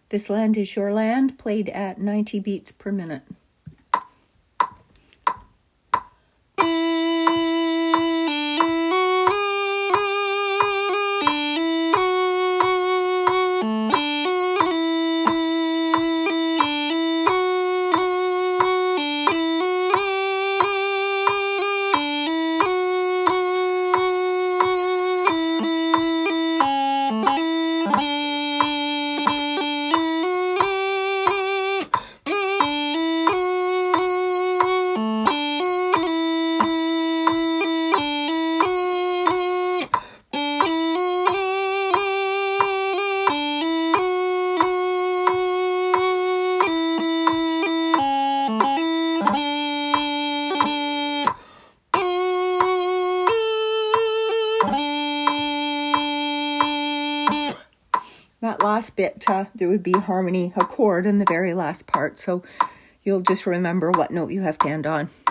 This Land Is Your Land, played at 90 beats per minute. That last bit, there would be a harmony, a chord in the very last part, so you'll just remember what note you have to end on.